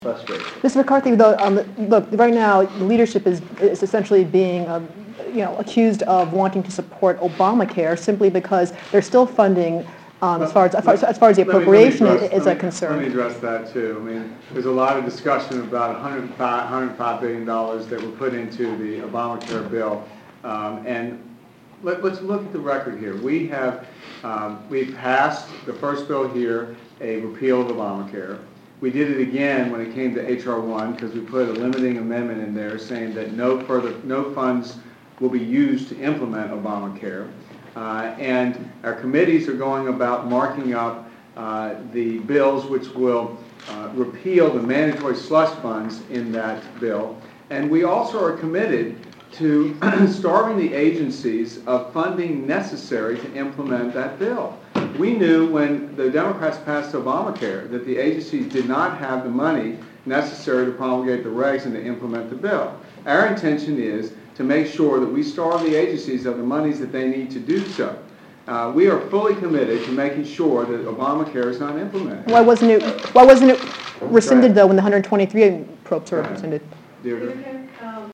frustrating. Mr. McCarthy, though, look, right now, leadership is essentially being, accused of wanting to support Obamacare simply because they're still funding, as far as the appropriation is a concern. Let me address that too. I mean, there's a lot of discussion about $105 billion that were put into the Obamacare bill, and let's look at the record here. We've passed the first bill here, a repeal of Obamacare. We did it again when it came to H.R. 1 because we put a limiting amendment in there saying that no funds will be used to implement Obamacare. And our committees are going about marking up the bills which will repeal the mandatory slush funds in that bill. And we also are committed to starving the agencies of funding necessary to implement that bill. We knew when the Democrats passed Obamacare that the agencies did not have the money necessary to promulgate the regs and to implement the bill. Our intention is to make sure that we starve the agencies of the monies that they need to do so. We are fully committed to making sure that Obamacare is not implemented. Why wasn't it rescinded, though, when the 123 probes were rescinded? Deirdre?